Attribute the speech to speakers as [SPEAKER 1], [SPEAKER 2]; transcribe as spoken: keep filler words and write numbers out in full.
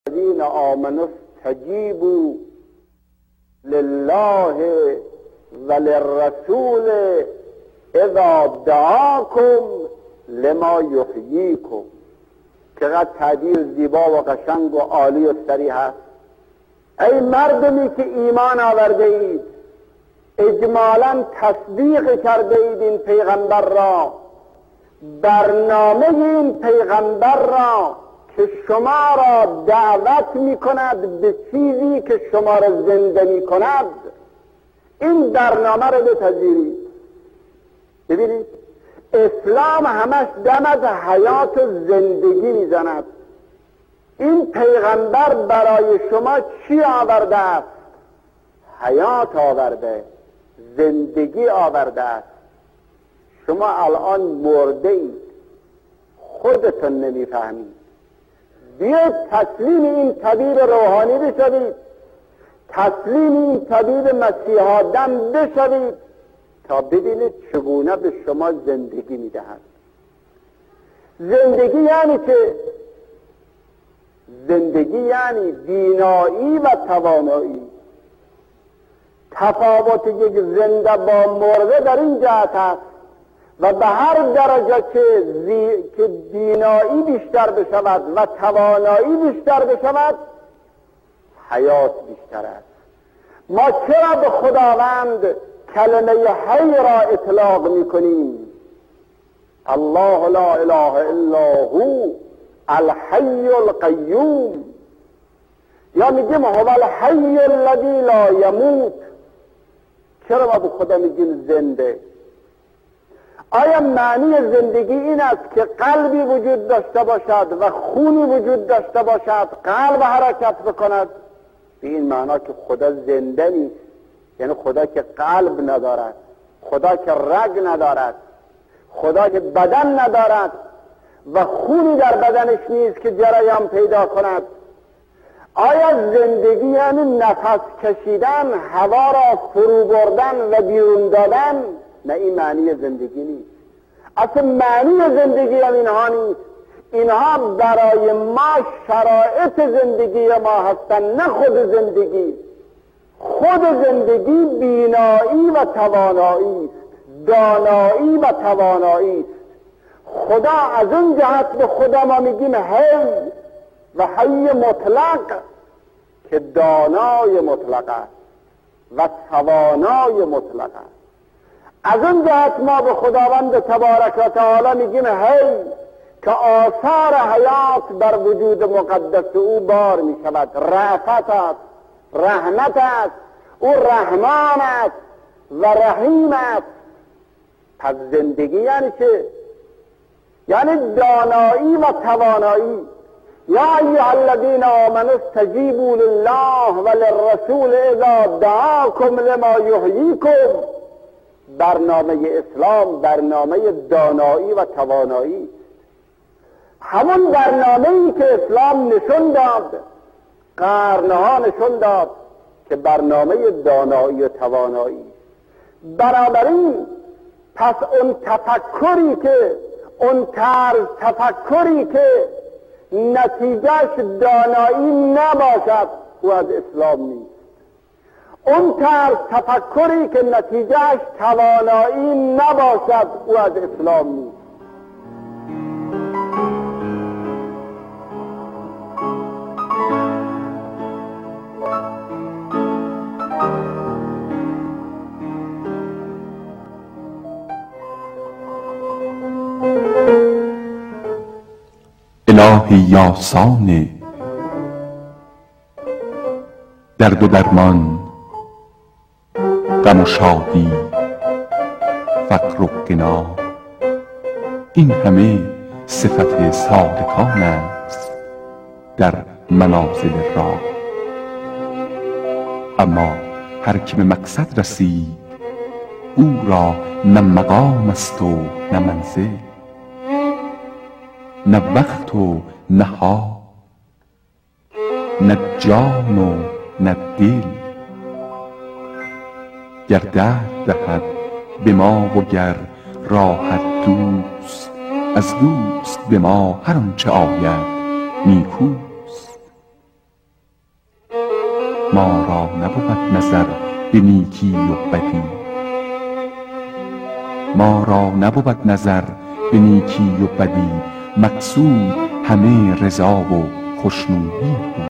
[SPEAKER 1] الذین آمنوا استجیبوا لله وللرسول اذا دعاکم لما یحییکم. چقدر تعبیر زیبا و قشنگ و عالی و صریح است. ای مردمی که ایمان آورده اید، اجمالا تصدیق کرده اید این پیغمبر را، برنامه این پیغمبر را که شما را دعوت می کند به چیزی که شما را زنده می کند، این برنامه را بپذیرید. ببینید اسلام همش دم از حیات و زندگی می زند. این پیغمبر برای شما چی آورده است؟ حیات آورده، زندگی آورده است. شما الان مرده اید، خودتون نمیفهمید. بیاید تسلیم این طبیب روحانی بشوید، تسلیم این طبیب مسیحا دم بشوید تا ببینید چگونه به شما زندگی میدهد. زندگی یعنی که زندگی یعنی بینایی و توانایی. تفاوت یک زنده با مرده در این جهت است و به هر درجه که, زی... که بینایی بیشتر بشود و توانایی بیشتر بشود، حیات بیشتر است. ما چرا به خداوند کلمه حی را اطلاق میکنیم؟ الله لا اله الا هو الحی القیوم، یا میگیم هو الحی الذی لا یموت. چرا ما به خدا میگیم زنده؟ آیا معنی زندگی این است که قلبی وجود داشته باشد و خونی وجود داشته باشد، قلب حرکت بکند؟ به این معنا که خدا زنده نیست، یعنی خدا که قلب ندارد، خدا که رگ ندارد، خدا که بدن ندارد و خونی در بدنش نیست که جریان پیدا کند. آیا زندگی یعنی نفس کشیدن، هوا را فرو بردن و بیرون دادن؟ نه، این معنی زندگی نیست. اصلا معنی زندگی هم اینها نیست. اینها برای ما شرایط زندگی ما هستند، نه خود زندگی. خود زندگی بینایی و توانایی است، دانایی و توانایی است. خدا از اون جهت به خدا ما میگیم حی و حی مطلق که دانای مطلق است و توانای مطلق است. از اون جهت ما به خداوند تبارک و تعالی میگیم حی که آثار حیات بر وجود مقدس او بار می شود. رأفت است، رحمت است، او رحمان است و رحیم است. پس زندگی یعنی چه؟ یعنی دانایی و توانایی. یا ایها الذین آمنوا استجیبوا لله وللرسول اذا دعاکم لما یحییکم. برنامه اسلام برنامه دانایی و توانایی، همون برنامه‌ای که اسلام نشون داد، قرنها نشون داد که برنامه دانایی و توانایی. بنابراین پس اون تفکری که اون طرز تفکری که نتیجهش دانایی نباشد، او از اسلام نیست. اون طرز تفکری که نتیجهش توانایی نباشد، او از اسلام نیست.
[SPEAKER 2] الهی یاسان درد و درمان، غم و شادی، فقر و غنا، این همه صفت سالکان است در منازل راه. اما هر که به مقصد رسید، او را نه مقام است و نه منزل، نه وقت و نه ها، نه جان و نه دل. گر درد دهد به ما و گر راحت دوست، از دوست به ما هر آنچه آید نیکوست. ما را نبود نظر به نیکی و بدی ما را نبود نظر به نیکی و بدی مقصود همه رضا و خوشنودی بود.